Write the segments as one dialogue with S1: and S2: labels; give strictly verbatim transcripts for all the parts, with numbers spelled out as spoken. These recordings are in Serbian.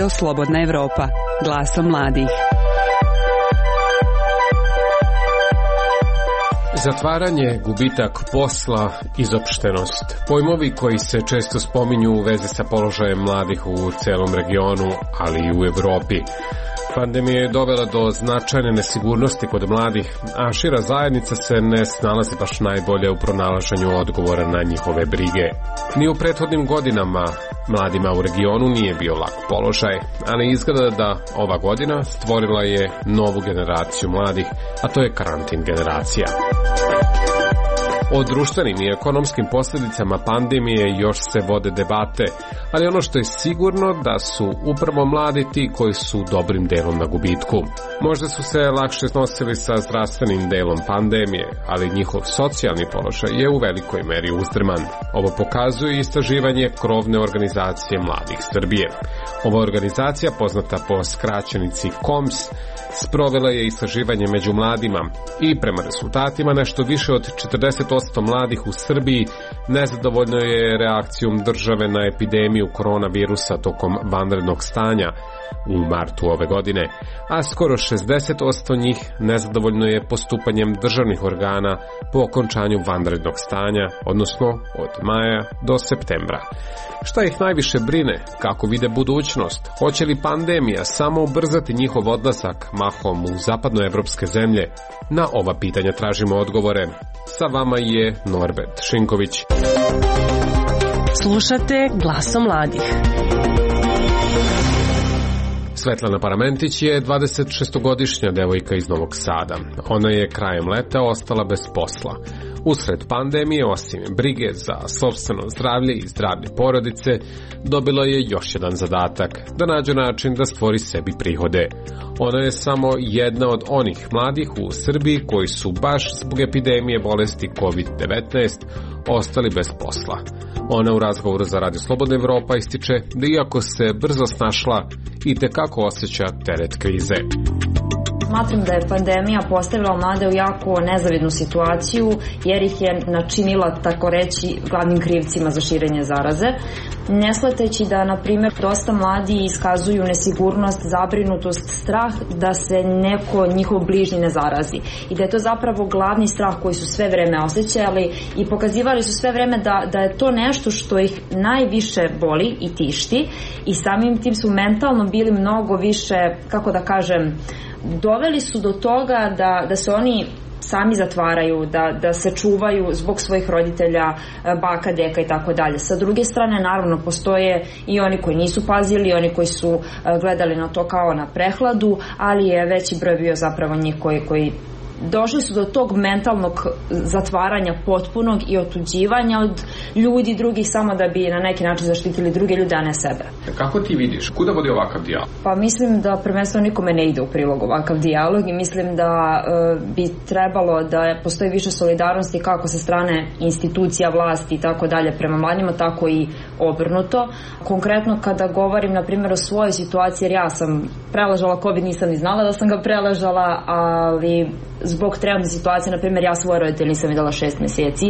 S1: Radio Slobodna Evropa, glasom mladih.
S2: Zatvaranje, gubitak posla, izopštenost. Pojmovi koji se često spominju u vezi sa položajem mladih u celom regionu, ali i u Evropi. Pandemija je dovela do značajne nesigurnosti kod mladih, a šira zajednica se ne snalazi baš najbolje u pronalaženju odgovora na njihove brige. Ni u prethodnim godinama mladima u regionu nije bio lak položaj, ali izgleda da ova godina stvorila je novu generaciju mladih, a to je karantin generacija. O društvenim i ekonomskim posljedicama pandemije još se vode debate, ali ono što je sigurno da su upravo mladi ti koji su dobrim delom na gubitku. Možda su se lakše snosili sa zdravstvenim delom pandemije, ali njihov socijalni položaj je u velikoj meri uzdrman. Ovo pokazuje istraživanje krovne organizacije Mladih Srbije. Ova organizacija, poznata po skraćenici K O M S, sprovela je istraživanje među mladima i prema rezultatima nešto više od četrdeset posto mladih u Srbiji nezadovoljno je reakcijom države na epidemiju koronavirusa tokom vanrednog stanja u martu ove godine, a skoro šezdeset posto njih nezadovoljno je postupanjem državnih organa po okončanju vanrednog stanja, odnosno od maja do septembra. Šta ih najviše brine? Kako vide budućnost? Hoće li pandemija samo ubrzati njihov odlazak mahom u zapadnoevropske zemlje? Na ova pitanja tražimo odgovore. Sa vama je Norbert Šinković.
S3: Slušate Glasom mladih.
S2: Svetlana Paramentić je dvadesetšestogodišnja devojka iz Novog Sada. Ona je krajem leta ostala bez posla. Usred pandemije, osim brige za sopstveno zdravlje i zdravlje porodice, dobila je još jedan zadatak, da nađe način da stvori sebi prihode. Ona je samo jedna od onih mladih u Srbiji koji su baš zbog epidemije bolesti kovid devetnaest ostali bez posla. Ona u razgovoru za Radio Slobodna Evropa ističe da iako se brzo snašla, itekako osjeća teret krize.
S4: Smatram da je pandemija postavila mlade u jako nezavidnu situaciju jer ih je načinila, tako reći, glavnim krivcima za širenje zaraze. Ne shvatajući da, na primjer, dosta mladi iskazuju nesigurnost, zabrinutost, strah da se neko njihov bližnji ne zarazi. I da je to zapravo glavni strah koji su sve vreme osjećali i pokazivali su sve vreme da, da je to nešto što ih najviše boli i tišti i samim tim su mentalno bili mnogo više, kako da kažem, doveli su do toga da, da se oni sami zatvaraju, da, da se čuvaju zbog svojih roditelja, baka, deka i tako dalje. Sa druge strane, naravno, postoje i oni koji nisu pazili, oni koji su gledali na to kao na prehladu, ali je veći broj bio zapravo njih koji, koji došli su do tog mentalnog zatvaranja potpunog i otuđivanja od ljudi drugih samo da bi na neki način zaštitili druge ljude, a ne sebe.
S2: Kako ti vidiš? Kuda vodi ovakav dijalog?
S4: Pa mislim da prvenstveno nikome ne ide u prilog ovakav dijalog i mislim da e, bi trebalo da postoji više solidarnosti kako sa strane institucija, vlasti i tako dalje prema mladima, tako i obrnuto. Konkretno kada govorim na primjer o svojoj situaciji, jer ja sam preležala COVID, nisam ni znala da sam ga preležala, ali zbog trenutne situacije, na primjer, ja svoje roditelje nisam videla šest mjeseci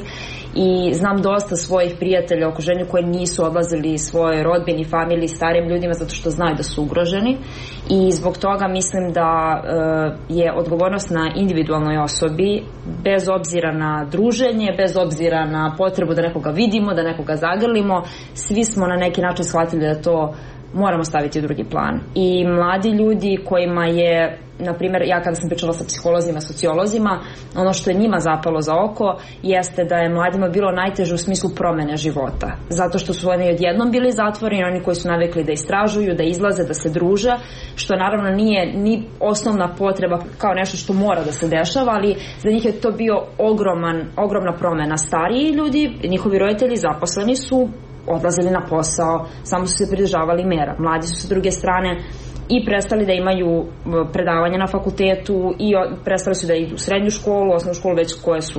S4: i znam dosta svojih prijatelja u okruženju koji nisu odlazili svoje rodbini, familiji, starim ljudima zato što znaju da su ugroženi i zbog toga mislim da e, je odgovornost na individualnoj osobi, bez obzira na druženje, bez obzira na potrebu da nekoga vidimo, da nekoga zagrlimo, svi smo na neki način shvatili da to moramo staviti u drugi plan. I mladi ljudi kojima je, na primjer, ja kada sam pričala sa psiholozima, sociolozima, ono što je njima zapalo za oko jeste da je mladima bilo najteže u smislu promene života. Zato što su oni odjednom bili zatvoreni, oni koji su navikli da istražuju, da izlaze, da se druže, što naravno nije ni osnovna potreba kao nešto što mora da se dešava, ali za njih je to bio ogroman, ogromna promena. Stariji ljudi, njihovi roditelji zaposleni su odlazili na posao, samo su se pridržavali mera. Mladi su sa druge strane i prestali da imaju predavanja na fakultetu i prestali su da idu u srednju školu, osnovnu školu, već koje su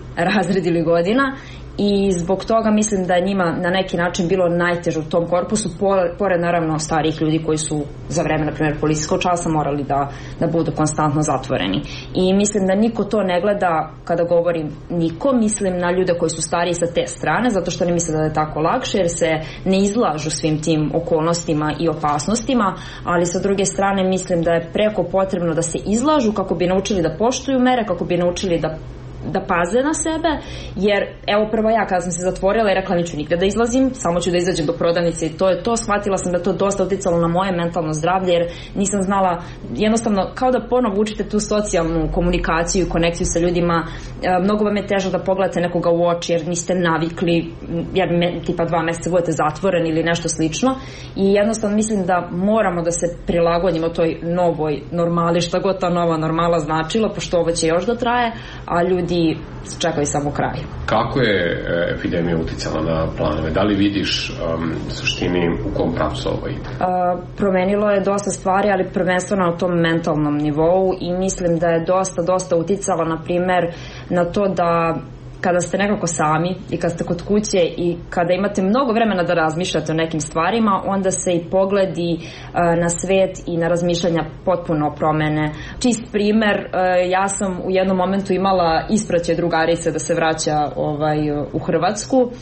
S4: razred ili godina i zbog toga mislim da je njima na neki način bilo najteže u tom korpusu, pored naravno starijih ljudi koji su za vreme, na primjer, policijskog časa morali da, da budu konstantno zatvoreni. I mislim da niko to ne gleda, kada govorim niko, mislim na ljude koji su stariji sa te strane, zato što ne misle da je tako lakše, jer se ne izlažu svim tim okolnostima i opasnostima, ali sa druge strane mislim da je preko potrebno da se izlažu kako bi naučili da poštuju mere, kako bi naučili da da paze na sebe, jer evo prvo ja kada sam se zatvorila i rekla neću nigde da izlazim, samo ću da izađem do prodavnice i to je to, shvatila sam da to dosta uticalo na moje mentalno zdravlje, jer nisam znala, jednostavno kao da ponovo učite tu socijalnu komunikaciju i konekciju sa ljudima, mnogo vam je teže da pogledate nekoga u oči jer niste navikli, jer me, tipa dva meseca budete zatvoreni ili nešto slično i jednostavno mislim da moramo da se prilagodimo toj novoj normali, šta god ta nova normala značila, pošto ovo će još da traje, a ljudi čekaju samo kraj.
S2: Kako je epidemija uticala na planove? Da li vidiš um, suštini u kom pravcu ovo ide?
S4: Uh, promenilo je dosta stvari, ali prvenstveno na tom mentalnom nivou i mislim da je dosta, dosta uticalo, na primer, na to da kada ste nekako sami i kada ste kod kuće i kada imate mnogo vremena da razmišljate o nekim stvarima, onda se i pogledi uh, na svet i na razmišljanja potpuno promene. Čist primer, uh, ja sam u jednom momentu imala ispraćaj drugarice da se vraća ovaj, u Hrvatsku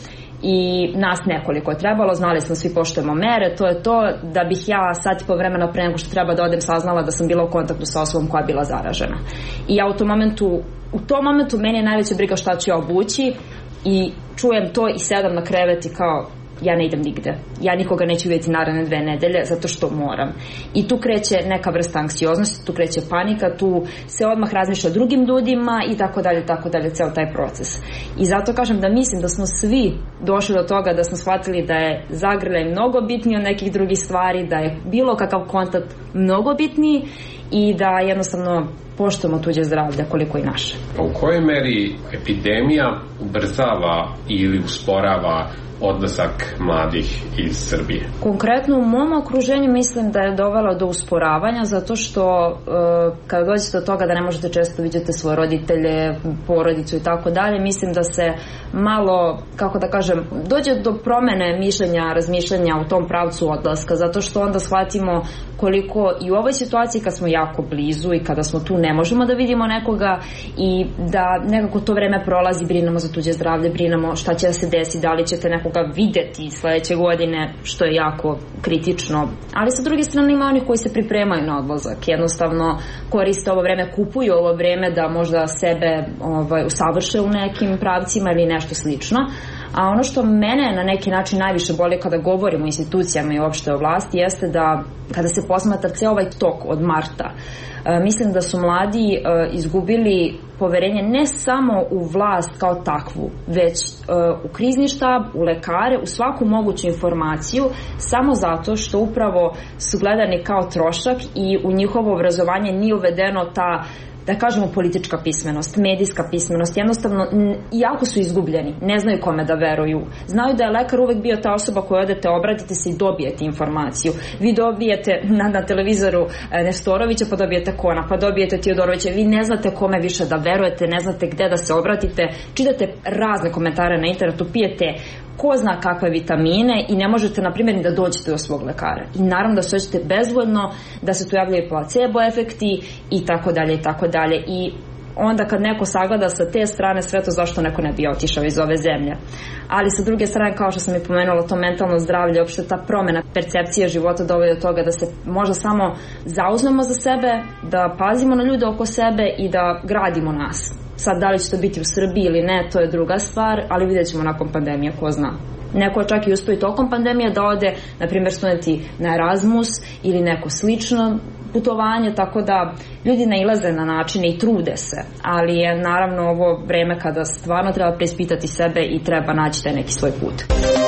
S4: i nas nekoliko je trebalo, znali smo svi poštujemo mere, to je to, da bih ja sat i po vremena pre nego što treba da odem saznala da sam bila u kontaktu sa osobom koja je bila zaražena. I ja u tom momentu, u tom momentu meni je najveća briga šta ću ja obući i čujem to i sedam na krevet i kao ja ne idem nigde, ja nikoga neću vidjeti naredne dve nedelje zato što moram. I tu kreće neka vrsta anksioznosti, tu kreće panika, tu se odmah razmišlja o drugim ljudima i tako dalje, tako dalje, ceo taj proces. I zato kažem da mislim da smo svi došli do toga da smo shvatili da je zagrljaj mnogo bitniji od nekih drugih stvari, da je bilo kakav kontakt mnogo bitniji i da jednostavno poštujemo tuđe zdravlje koliko i naše.
S2: Pa u kojoj meri epidemija ubrzava ili usporava odlazak mladih iz Srbije?
S4: Konkretno u mom okruženju mislim da je dovelo do usporavanja zato što uh, kada dođete do toga da ne možete često vidjeti svoje roditelje, porodicu i tako dalje, mislim da se malo, kako da kažem, dođe do promene mišljenja, razmišljanja u tom pravcu odlaska, zato što onda shvatimo koliko i u ovoj situaciji kad smo jako blizu i kada smo tu ne možemo da vidimo nekoga i da nekako to vreme prolazi, brinemo za tuđe zdravlje, brinemo šta će da se desi, da li ćete nekoga videti sledeće godine, što je jako kritično. Ali sa druge strane ima onih koji se pripremaju na odlazak, jednostavno koriste ovo vreme, kupuju ovo vreme da možda sebe ovaj, usavrše u nekim pravcima ili nešto slično. A ono što mene na neki način najviše boli kada govorimo o institucijama i uopšte o vlasti jeste da kada se posmatra ceo ovaj tok od marta, mislim da su mladi izgubili poverenje ne samo u vlast kao takvu, već u krizni štab, u lekare, u svaku moguću informaciju, samo zato što upravo su gledani kao trošak i u njihovo obrazovanje nije uvedeno ta, da kažemo, politička pismenost, medijska pismenost, jednostavno, jako su izgubljeni, ne znaju kome da veruju. Znaju da je lekar uvek bio ta osoba koju odete, obratite se i dobijete informaciju. Vi dobijete na, na televizoru Nestorovića, pa dobijete Kona, pa dobijete Tiodorovića, vi ne znate kome više da verujete, ne znate gde da se obratite, čitate razne komentare na internetu, pijete ko zna kakve vitamine i ne možete, na primjer, da dođete do svog lekara. I naravno da se osjećate bezvoljno, da se tu javljaju placebo efekti i tako dalje i tako dalje. I onda kad neko sagleda sa te strane sve to, zašto neko ne bi otišao iz ove zemlje. Ali sa druge strane, kao što sam i pomenula, to mentalno zdravlje, uopšte ta promena percepcije života dovede do toga da se možda samo zauzmemo za sebe, da pazimo na ljude oko sebe i da gradimo nas. Sad, da li će to biti u Srbiji ili ne, to je druga stvar, ali vidjet ćemo nakon pandemije, ko zna. Neko čak i uspio i tokom pandemije da ode, na primjer, studenti na Erasmus ili neko slično putovanje, tako da ljudi nailaze na načine i trude se, ali je naravno ovo vreme kada stvarno treba preispitati sebe i treba naći taj neki svoj put.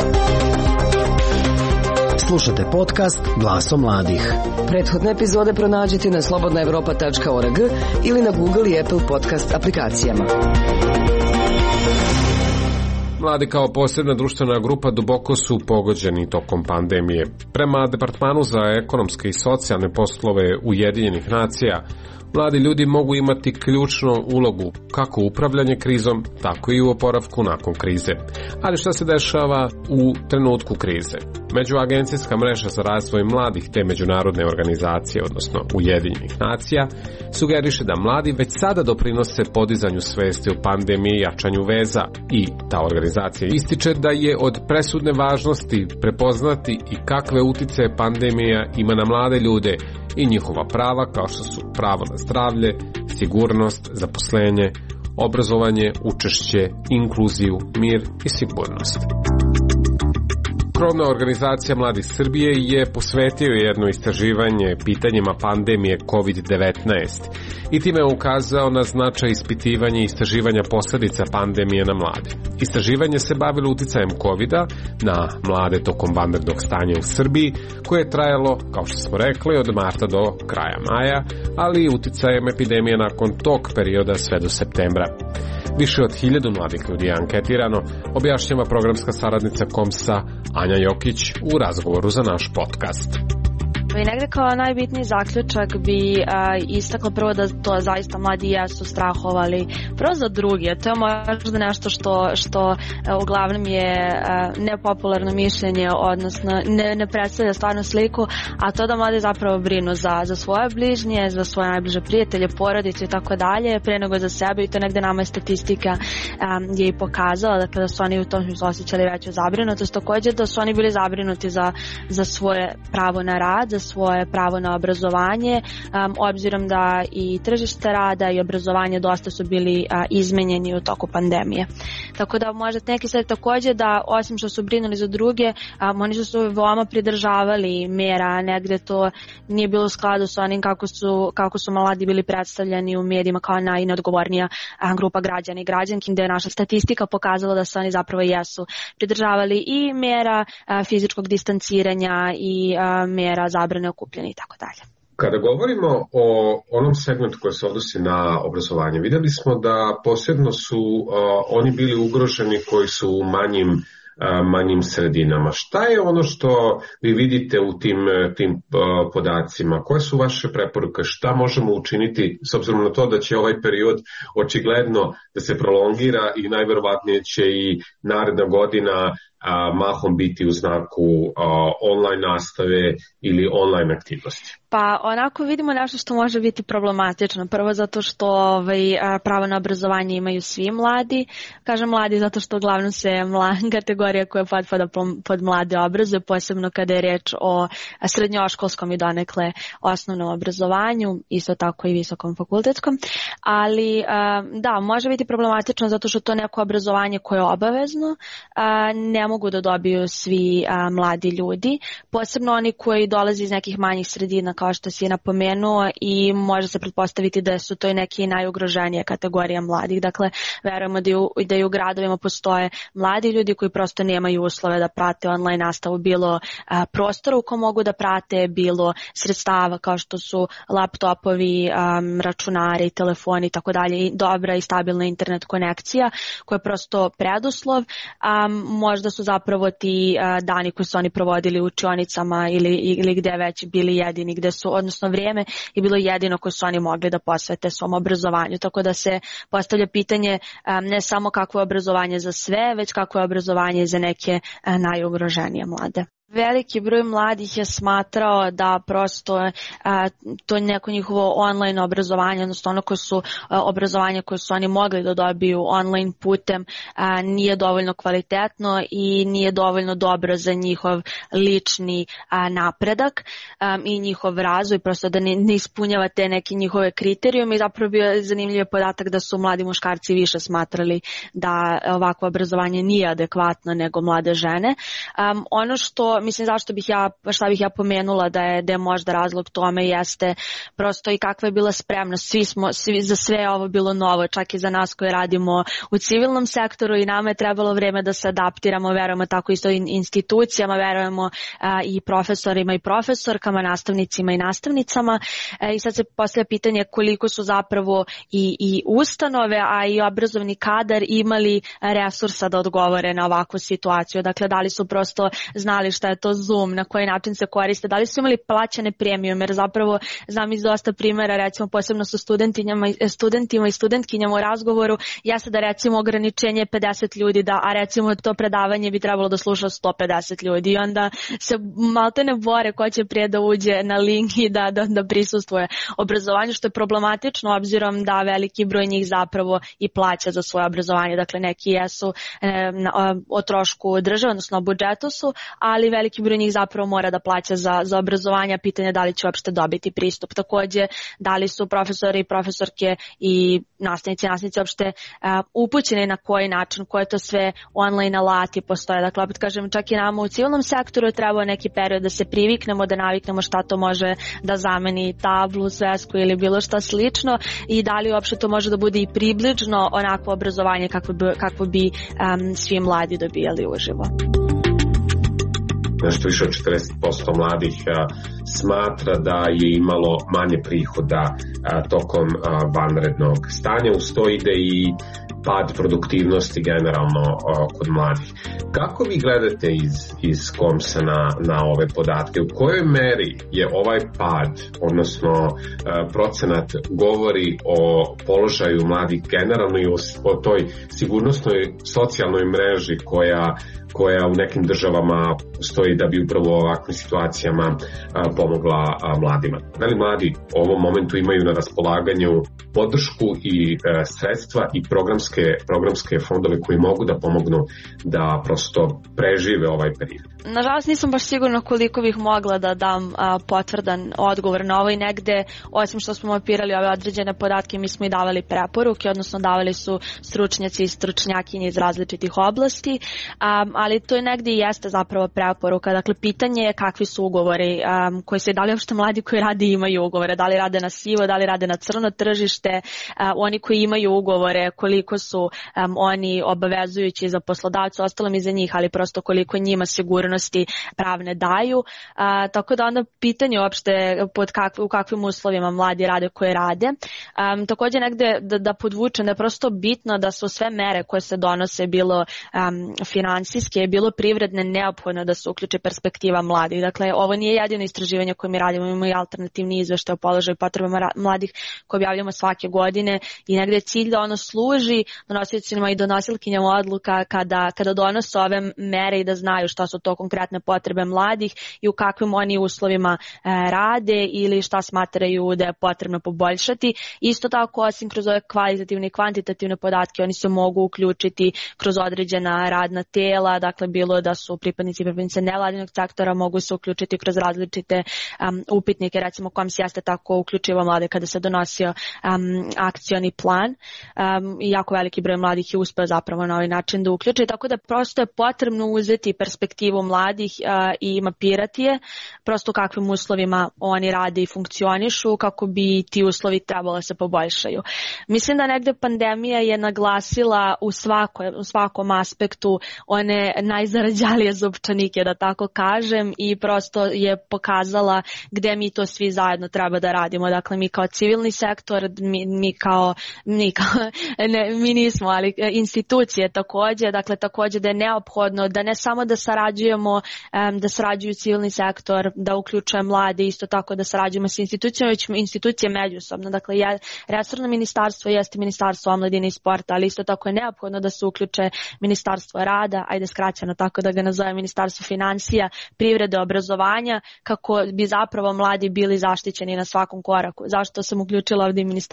S3: Slušate podcast Glasom mladih.
S5: Prethodne epizode pronađite na slobodna evropa tačka org ili na Google i Apple podcast aplikacijama.
S2: Mladi kao posebna društvena grupa duboko su pogođeni tokom pandemije. Prema Departmanu za ekonomske i socijalne poslove Ujedinjenih nacija, mladi ljudi mogu imati ključnu ulogu kako u upravljanje krizom, tako i u oporavku nakon krize. Ali šta se dešava u trenutku krize? Međuagencijska mreža za razvoj mladih te međunarodne organizacije, odnosno Ujedinjenih nacija, sugeriše da mladi već sada doprinose podizanju svesti o pandemiji i jačanju veza i ta organizacija ističe da je od presudne važnosti prepoznati i kakve uticaje pandemija ima na mlade ljude i njihova prava kao što su pravo na zdravlje, sigurnost, zaposlenje, obrazovanje, učešće, inkluziju, mir i sigurnost. Krovna organizacija Mladih Srbije je posvetio jedno istraživanje pitanjima pandemije kovid devetnaest i time ukazao na značaj ispitivanja i istraživanja posledica pandemije na mlade. Istraživanje se bavilo uticajem kovida na mlade tokom vanrednog stanja u Srbiji, koje je trajalo, kao što smo rekli, od marta do kraja maja, ali i uticajem epidemije nakon tog perioda sve do septembra. Više od hiljadu mladih ljudi je anketirano, objašnjava programska saradnica KOMS-a Anja Jokić u razgovoru za naš podcast.
S6: I negde kao najbitniji zaključak bi a, istakla prvo da to zaista mladi jesu strahovali prvo za druge. To je možda nešto što, što a, uglavnom je a, nepopularno mišljenje, odnosno ne, ne predstavlja stvarnu sliku, a to da mladi zapravo brinu za, za svoje bližnje, za svoje najbliže prijatelje, porodice i tako dalje, pre nego za sebe, i to negde nama je statistika a, je i pokazala, dakle da su oni u tom smislu osjećali veću zabrinutost, takođe da su oni bili zabrinuti za, za svoje pravo na rad, za svoje pravo na obrazovanje, um, obzirom da i tržište rada i obrazovanje dosta su bili uh, izmenjeni u toku pandemije. Tako da možete neki sad takođe da osim što su brinuli za druge, um, oni su se veoma pridržavali mera, negde to nije bilo u skladu sa onim kako su, kako su mladi bili predstavljeni u medijima kao najneodgovornija uh, grupa građana i građanki, gde je naša statistika pokazala da se oni zapravo jesu pridržavali i mera uh, fizičkog distanciranja i uh, mera zabrane okupljanja i tako dalje.
S2: Kada govorimo o onom segmentu koji se odnosi na obrazovanje, videli smo da posebno su uh, oni bili ugroženi koji su u manjim manjim sredinama. Šta je ono što vi vidite u tim, tim uh, podacima? Koje su vaše preporuke? Šta možemo učiniti s obzirom na to da će ovaj period očigledno da se prolongira i najverovatnije će i naredna godina a, mahom biti u znaku a, online nastave ili online aktivnosti?
S6: Pa onako vidimo nešto što može biti problematično. Prvo zato što ovaj, pravo na obrazovanje imaju svi mladi. Kažem mladi zato što uglavnom se mla, kategorija koja potpada pod mlade obrazuje, posebno kada je reč o srednjoškolskom i donekle osnovnom obrazovanju, isto tako i visokom fakultetskom. Ali da, može biti problematično zato što to neko obrazovanje koje je obavezno ne mogu da dobiju svi mladi ljudi, posebno oni koji dolaze iz nekih manjih sredina, kao što si je napomenuo, i može se pretpostaviti da su to i neke najugroženije kategorije mladih. Dakle, verujemo da i, u, da i u gradovima postoje mladi ljudi koji prosto nemaju uslove da prate online nastavu, bilo a, prostora u kom mogu da prate, bilo sredstava kao što su laptopovi, a, računari, telefoni i tako dalje, i dobra i stabilna internet konekcija koja je prosto preduslov. A, možda su zapravo ti a, dani koji su oni provodili u učionicama ili, ili gde već bili jedini, gde su, odnosno vrijeme je bilo jedino koje su oni mogli da posvete svom obrazovanju. Tako da se postavlja pitanje um, ne samo kakvo je obrazovanje za sve, već kakvo je obrazovanje za neke uh, najugroženije mlade. Veliki broj mladih je smatrao da prosto a, to neko njihovo online obrazovanje, odnosno ono koje su a, obrazovanje koje su oni mogli da dobiju online putem, a, nije dovoljno kvalitetno i nije dovoljno dobro za njihov lični a, napredak a, i njihov razvoj, prosto da ne, ne ispunjava te neke njihove kriterijume. I zapravo bio zanimljiv podatak da su mladi muškarci više smatrali da ovakvo obrazovanje nije adekvatno nego mlade žene. Um, ono što mislim zašto bih ja, šta bih ja pomenula da je, da je možda razlog tome jeste prosto i kakva je bila spremnost. Svi smo, svi, za sve ovo bilo novo, čak i za nas koji radimo u civilnom sektoru i nama je trebalo vreme da se adaptiramo, verujemo tako isto in, institucijama, verujemo a, i profesorima i profesorkama, nastavnicima i nastavnicama. E, I sad se postavlja pitanje koliko su zapravo i, i ustanove, a i obrazovni kadar imali resursa da odgovore na ovakvu situaciju. Dakle, da li su prosto znali šta je to Zoom, na koji način se koriste, da li su imali plaćane premijume, jer zapravo znam iz dosta primjera, recimo posebno su studentima, studentima i studentkinjama u razgovoru, jeste da recimo ograničenje pedeset ljudi, da, a recimo to predavanje bi trebalo da sluša sto pedeset ljudi i onda se maltene bore ko će prije da uđe na link i da, da, da prisustvuje obrazovanju, što je problematično obzirom da veliki broj njih zapravo i plaća za svoje obrazovanje. Dakle, neki jesu e, na, o trošku države, odnosno o budžetu su, ali veliki broj njih zapravo mora da plaća za, za obrazovanje, pitanje da li će uopšte dobiti pristup. Takođe, da li su profesori i profesorke i nastavnici i nastavnici uopšte uh, upućeni na koji način, koje to sve online alati postoje. Dakle, opet kažem, čak i nama u civilnom sektoru je trebao neki period da se priviknemo, da naviknemo šta to može da zameni tablu, svesku ili bilo šta slično i da li uopšte to može da bude i približno onako obrazovanje kakvo bi, kakvo bi um, svi mladi dobijali uživo.
S2: Nešto više od četrdeset posto mladih a, smatra da je imalo manje prihoda a, tokom a, vanrednog stanja. Uz to ide i pad produktivnosti generalno a, kod mladih. Kako vi gledate iz, iz Komsa na, na ove podatke? U kojoj meri je ovaj pad, odnosno a, procenat govori o položaju mladih generalno i o, o toj sigurnosnoj socijalnoj mreži koja koja u nekim državama stoji da bi upravo u ovakvim situacijama a, pomogla a, mladima. Da li mladi u ovom momentu imaju na raspolaganju podršku i a, sredstva i programske, programske fondove koji mogu da pomognu da prosto prežive ovaj period?
S6: Nažalost nisam baš sigurna koliko bih mogla da dam a, potvrdan odgovor na ovo i negde, osim što smo mapirali ove određene podatke, mi smo i davali preporuke, odnosno davali su stručnjaci i stručnjakinje iz različitih oblasti, a, ali to je negde i jeste zapravo preporuka. Dakle, pitanje je kakvi su ugovori um, koji se, da li uopšte mladi koji rade imaju ugovore, da li rade na sivo, da li rade na crno tržište, uh, oni koji imaju ugovore, koliko su um, oni obavezujući za poslodavca, ostalo mi za njih, ali prosto koliko njima sigurnosti pravne daju. Uh, tako da onda pitanje uopšte pod kakv, u kakvim uslovima mladi rade koje rade. Um, takođe negde da, da podvučem da je prosto bitno da su sve mere koje se donose, bilo um, finansijske, je bilo privredne, neophodno da se uključi perspektiva mladih. Dakle, ovo nije jedino istraživanje koje mi radimo, imamo i alternativni izveštaj o položaju potrebama mladih koje objavljamo svake godine i negde je cilj da ono služi donosiocima i donosilkinjama odluka kada, kada donose ove mere i da znaju šta su to konkretne potrebe mladih i u kakvim oni uslovima e, rade ili šta smatraju da je potrebno poboljšati. Isto tako, osim kroz ove kvalitativne i kvantitativne podatke, oni se mogu uključiti kroz određena radna tela, dakle bilo da su pripadnici i pripadnice nevladinog sektora, mogu se uključiti kroz različite um, upitnike, recimo kom se jeste tako uključivo mlade kada se donosio um, akcioni plan um, i jako veliki broj mladih je uspeo zapravo na ovaj način da uključi, tako da prosto je potrebno uzeti perspektivu mladih uh, i mapirati je, prosto u kakvim uslovima oni rade i funkcionišu, kako bi ti uslovi trebalo da se poboljšaju. Mislim da negde pandemija je naglasila u, svako, u svakom aspektu one najzarađalije zupčanike, da tako kažem, i prosto je pokazala gde mi to svi zajedno treba da radimo. Dakle, mi kao civilni sektor, mi, mi kao, mi kao, ne, mi nismo, ali institucije takođe, dakle takođe da je neophodno da ne samo da sarađujemo, da sarađuju civilni sektor, da uključuje mlade, isto tako da sarađujemo s institucijama, već institucije međusobno. Dakle, ja, resorno ministarstvo jeste ministarstvo omladine i sporta, ali isto tako je neophodno da se uključe ministarstvo rada, ajde skraćeno tako da ga nazove ministarstvo finansija, privrede, obrazovanja, kako bi zapravo mladi bili zaštićeni na svakom koraku. Zašto sam uključila ovdje ministarstvo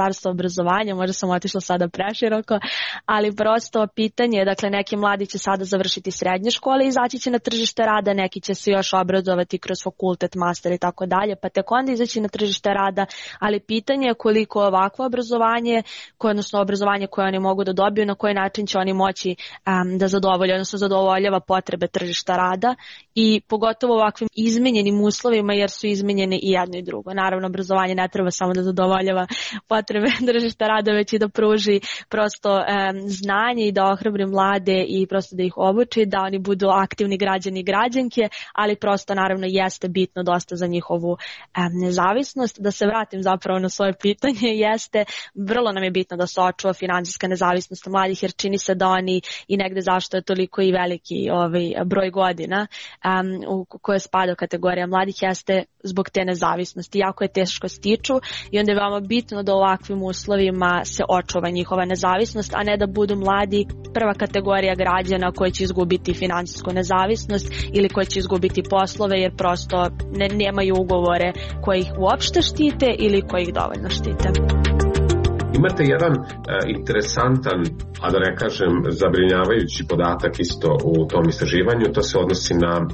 S6: Ministarstvo obrazovanja, možda sam otišla sada preširoko, ali prosto pitanje je, dakle neki mladi će sada završiti srednje škole i izaći će na tržište rada, neki će se još obrazovati kroz fakultet, master i tako dalje, pa tek onda izaći na tržište rada, ali pitanje je koliko ovakvo obrazovanje, koje, odnosno obrazovanje koje oni mogu da dobiju, na koji način će oni moći um, da zadovolje, odnosno zadovoljava potrebe tržišta rada i pogotovo ovakvim izmenjenim uslovima jer su izmenjene i jedno i drugo. Naravno, obrazovanje ne treba samo da zadovoljava potrebe tržišta rada, već i da pruži prosto um, znanje i da ohrabri mlade i prosto da ih obuči, da oni budu aktivni građani i građanke, ali prosto naravno jeste bitno dosta za njihovu um, nezavisnost. Da se vratim zapravo na svoje pitanje, jeste vrlo nam je bitno da se očuva finansijska nezavisnost mladih, jer čini se da oni i negde zašto je toliko i veliki ovaj broj godina um, u koje spada kategorija mladih jeste zbog te nezavisnosti. Jako je teško stiču i onda je veoma bitno da u ovakvim uslovima se očuva njihova nezavisnost, a ne da budu mladi prva kategorija građana koji će izgubiti finansijsku nezavisnost ili koji će izgubiti poslove jer prosto ne, nemaju ugovore koji ih uopšte štite ili koji ih dovoljno štite.
S2: Imate jedan e, interesantan, a da ne kažem zabrinjavajući podatak isto u tom istraživanju, to se odnosi na e,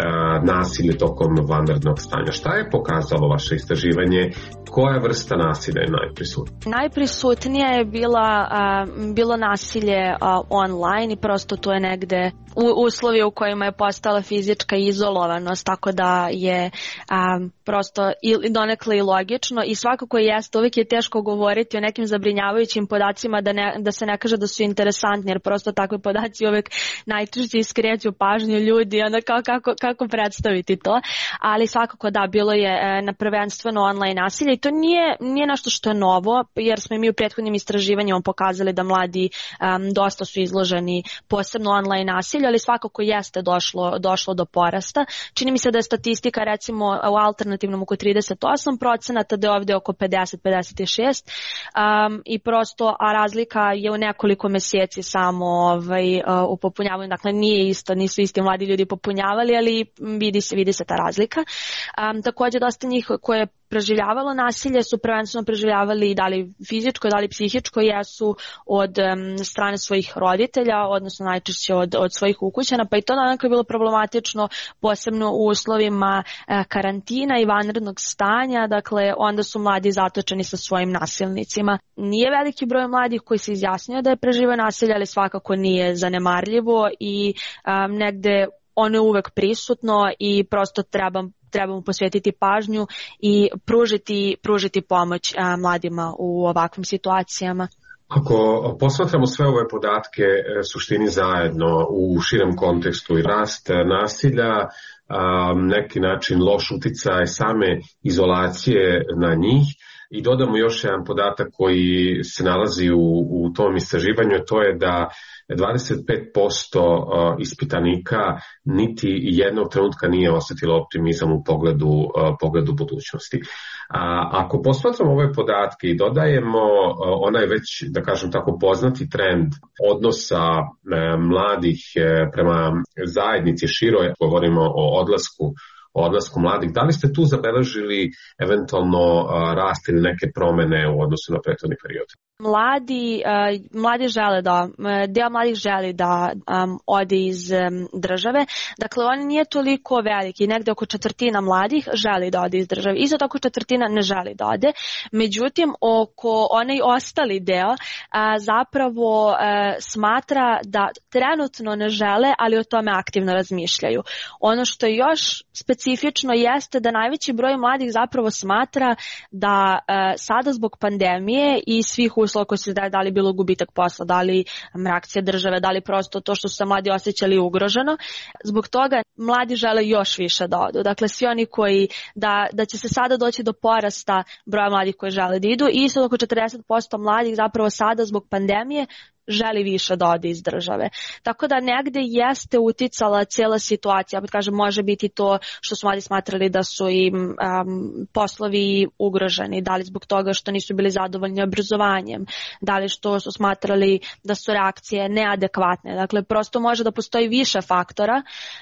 S2: nasilje tokom vanrednog stanja. Šta je pokazalo vaše istraživanje? Koja vrsta nasilja je najprisutnija?
S6: Najprisutnija je bila, uh, bilo nasilje uh, online i prosto to je negde u uslovi u kojima je postala fizička izolovanost, tako da je um, prosto i donekle i logično i svakako jeste, uvijek je teško govoriti o nekim zabrinjavajućim podacima da, ne, da se ne kaže da su interesantni, jer prosto takvi podaci uvijek najčešće iskreću pažnju ljudi, onda kao kako, kako predstaviti to, ali svakako da, bilo je na prvenstveno online nasilje i to nije, nije nešto što je novo, jer smo mi u prethodnim istraživanjima pokazali da mladi um, dosta su izloženi posebno online nasilju, ali svakako jeste došlo, došlo do porasta. Čini mi se da je statistika recimo u alternativnom oko trideset osam procenata, da je ovdje oko pedeset do pedeset šest um, i prosto, a razlika je u nekoliko meseci samo ovaj, uh, u popunjavanju, dakle nije isto, nisu isti mladi ljudi popunjavali, ali vidi se, vidi se ta razlika. Um, također dosta njih koje preživljavalo nasilje su prvenstveno preživljavali da li fizičko, da li psihičko, jesu od um, strane svojih roditelja, odnosno najčešće od, od svojih ukućana, pa i to donekle je bilo problematično, posebno u uslovima uh, karantina i vanrednog stanja, dakle onda su mladi zatočeni sa svojim nasilnicima. Nije veliki broj mladih koji se izjasnio da je preživio nasilje, ali svakako nije zanemarljivo i um, negde ono je uvek prisutno i prosto treba trebamo posvetiti pažnju i pružiti, pružiti pomoć a, mladima u ovakvim situacijama.
S2: Ako posmatramo sve ove podatke suštini zajedno u širem kontekstu i rast nasilja, neki način loš uticaj same izolacije na njih, i dodamo još jedan podatak koji se nalazi u, u tom istraživanju, to je da dvadeset pet posto ispitanika niti jednog trenutka nije osjetilo optimizam u pogledu, pogledu budućnosti. A ako posmatramo ove podatke i dodajemo onaj već, da kažem tako, poznati trend odnosa mladih prema zajednici široj, govorimo o odlasku o odlasku mladih, da li ste tu zabeležili eventualno rast ili neke promene u odnosu na prethodni period?
S6: Mladi, uh, mladi žele da, deo mladih želi da um, ode iz um, države, dakle on nije toliko veliki, negde oko četvrtina mladih želi da ode iz države, isto tako četvrtina ne želi da ode, međutim oko onaj ostali deo uh, zapravo uh, smatra da trenutno ne žele, ali o tome aktivno razmišljaju. Ono što je još specifično jeste da najveći broj mladih zapravo smatra da uh, sada zbog pandemije i svih uslova koji se daje, da li bilo gubitak posla, da li reakcija države, da li prosto to što su se mladi osjećali ugroženo. Zbog toga mladi žele još više da odu. Dakle, svi oni koji, da, da će se sada doći do porasta broja mladih koji žele da idu i isto oko četrdeset posto mladih zapravo sada zbog pandemije želi više da ode iz države. Tako da negde jeste uticala cijela situacija, pa kažem, može biti to što su mladi smatrali da su im um, poslovi ugroženi, da li zbog toga što nisu bili zadovoljni obrazovanjem, da li što su smatrali da su reakcije neadekvatne. Dakle, prosto može da postoji više faktora,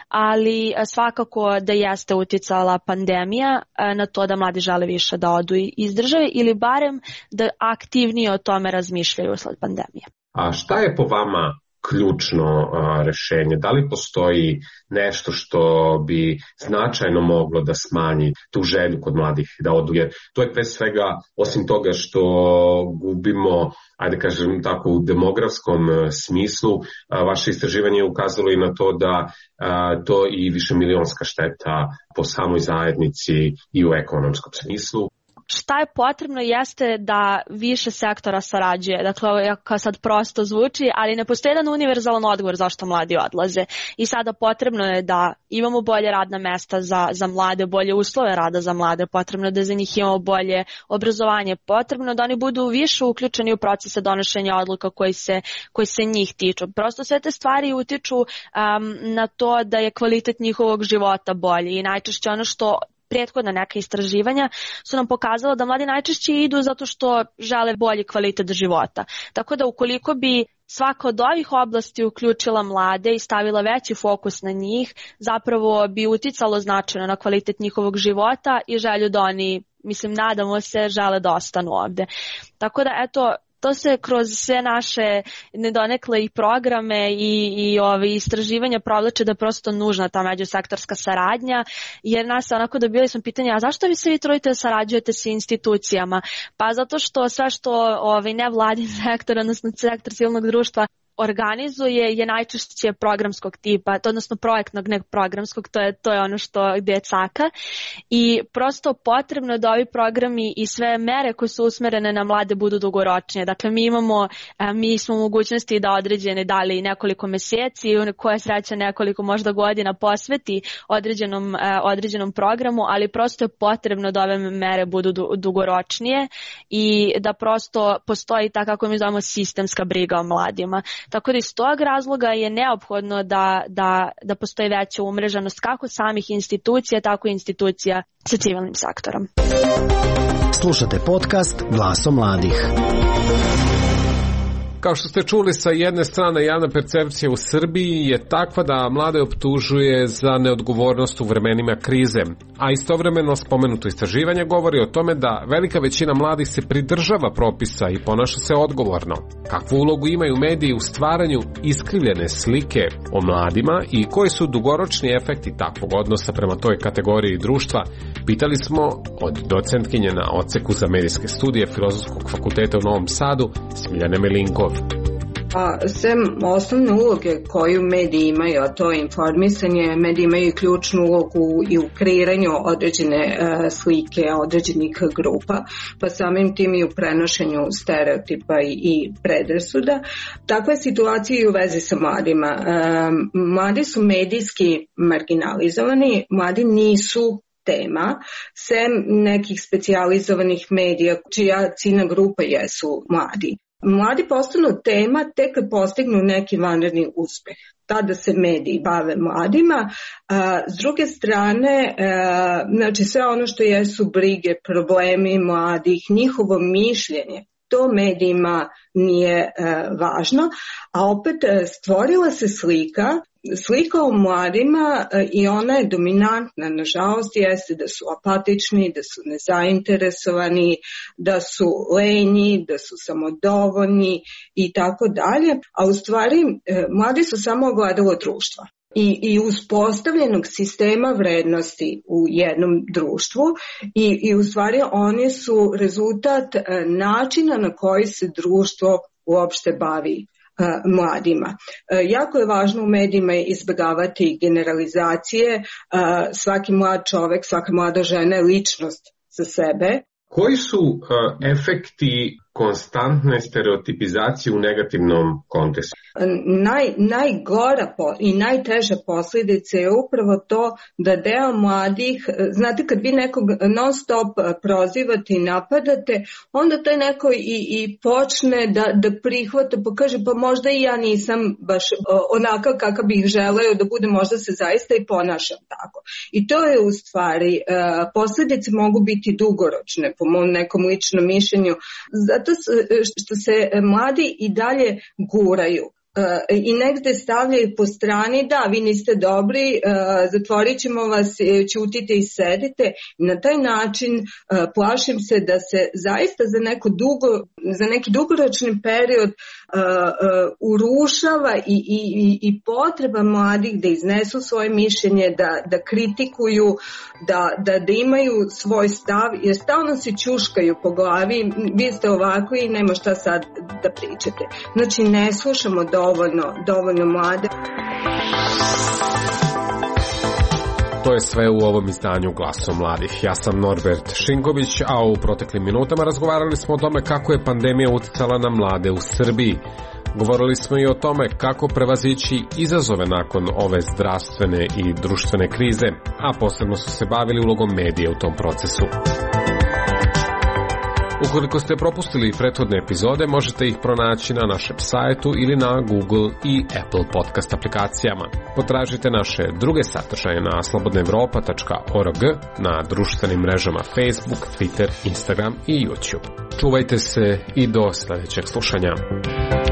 S6: ali svakako da jeste uticala pandemija na to da mladi žele više da odu iz države ili barem da aktivnije o tome razmišljaju usled pandemije.
S2: A šta je po vama ključno a, rešenje? Da li postoji nešto što bi značajno moglo da smanji tu želju kod mladih da odu? Jer to je pre svega, osim toga što gubimo, ajde kažem tako, u demografskom smislu, a, vaše istraživanje je ukazalo i na to da a, to i višemilionska šteta po samoj zajednici i u ekonomskom smislu.
S6: Šta je potrebno jeste da više sektora sarađuje. Dakle, ovo je kao sad prosto zvuči, ali ne postoji jedan univerzalan odgovor zašto mladi odlaze. I sada potrebno je da imamo bolje radna mesta za, za mlade, bolje uslove rada za mlade, potrebno je da za njih imamo bolje obrazovanje, potrebno da oni budu više uključeni u procese donošenja odluka koji se, koji se njih tiču. Prosto sve te stvari utiču um, na to da je kvalitet njihovog života bolji i najčešće ono što prethodna neka istraživanja su nam pokazala da mladi najčešće idu zato što žele bolji kvalitet života. Tako da ukoliko bi svaka od ovih oblasti uključila mlade i stavila veći fokus na njih, zapravo bi uticalo značajno na kvalitet njihovog života i želju da oni, mislim, nadamo se, žele da ostanu ovde. Tako da, eto, to se kroz sve naše nedonekle i programe i, i ove istraživanja provlače da je prosto nužna ta međusektorska saradnja, jer nas onako dobili smo pitanje, a zašto vi se vi trudite sarađujete sa institucijama? Pa zato što sve što ovaj, nevladin sektor, odnosno sektor civilnog društva organizuje je najčešće programskog tipa, odnosno projektnog, ne programskog, to je, to je ono što gdje je caka i prosto potrebno da ovi programi i sve mere koje su usmerene na mlade budu dugoročnije. Dakle, mi imamo, mi smo u mogućnosti da određene dali nekoliko meseci, koja sreća nekoliko možda godina posveti određenom, određenom programu, ali prosto je potrebno da ove mere budu dugoročnije i da prosto postoji ta, kako mi zovemo, sistemska briga o mladima. Tako da iz tog razloga je neophodno da, da, da postoji veća umreženost kako samih institucija, tako i institucija sa civilnim sektorom.
S3: Slušate podcast Glasom mladih.
S2: Kao što ste čuli, sa jedne strane javna percepcija u Srbiji je takva da mlade optužuje za neodgovornost u vremenima krize, a istovremeno spomenuto istraživanje govori o tome da velika većina mladih se pridržava propisa i ponaša se odgovorno. Kakvu ulogu imaju mediji u stvaranju iskrivljene slike o mladima i koji su dugoročni efekti takvog odnosa prema toj kategoriji društva, pitali smo od docentkinje na odseku za medijske studije Filozofskog fakulteta u Novom Sadu, Smiljane Melinkov.
S7: A sem osnovne uloge koju mediji imaju, a to je informisanje, mediji imaju ključnu ulogu i u kreiranju određene uh, slike određenih grupa, pa samim tim i u prenošenju stereotipa i, i predrasuda. Takva je situacija i u vezi sa mladima. Uh, mladi su medijski marginalizovani, mladi nisu tema, sem nekih specijalizovanih medija čija ciljna grupa jesu mladi. Mladi postanu tema tek kad postignu neki vanredni uspeh. Tada se mediji bave mladima. S druge strane, znači sve ono što jesu brige, problemi mladih, njihovo mišljenje, to medijima nije važno, a opet stvorila se slika Slika o mladima i ona je dominantna, nažalost, jeste da su apatični, da su nezainteresovani, da su lenji, da su samodovoljni i tako dalje, a u stvari mladi su samo ogledalo društva. I, i uspostavljenog sistema vrednosti u jednom društvu i, i u stvari oni su rezultat načina na koji se društvo uopšte bavi mladima. Jako je važno u medijima izbjegavati generalizacije. Svaki mlad čovek, svaka mlada žena je ličnost za sebe.
S2: Koji su uh, efekti konstantne stereotipizacije u negativnom kontekstu?
S7: Naj, najgora po, i najteža posljedica je upravo to da deo mladih, znate kad vi nekog non stop prozivate i napadate, onda taj neko i, i počne da, da prihvata, pa kaže pa možda i ja nisam baš onakav kakav bih želeo da bude, možda se zaista i ponašam tako. I to je u stvari, posljedice mogu biti dugoročne po mom nekom ličnom mišljenju, zato što se mladi i dalje guraju. Uh, i negde stavljaju po strani, da, vi niste dobri, uh, zatvorit ćemo vas, ćutite i sedite. I na taj način uh, plašim se da se zaista za, neko dugo, za neki dugoročni period uh, uh, urušava i, i, i potreba mladih da iznesu svoje mišljenje, da, da kritikuju, da, da, da imaju svoj stav, jer stalno se ćuškaju po glavi, vi ste ovako i nema šta sad da pričate. Znači ne slušamo do Dovoljno, dovoljno mlade.
S2: To je sve u ovom izdanju Glasom mladih. Ja sam Norbert Šinković, a u proteklim minutama razgovarali smo o tome kako je pandemija uticala na mlade u Srbiji. Govorili smo i o tome kako prevazići izazove nakon ove zdravstvene i društvene krize, a posebno su se bavili ulogom medija u tom procesu. Ukoliko ste propustili prethodne epizode, možete ih pronaći na našem sajtu ili na Google i Apple podcast aplikacijama. Potražite naše druge sadržaje na slobodna evropa tačka org, na društvenim mrežama Facebook, Twitter, Instagram i YouTube. Čuvajte se i do sljedećeg slušanja.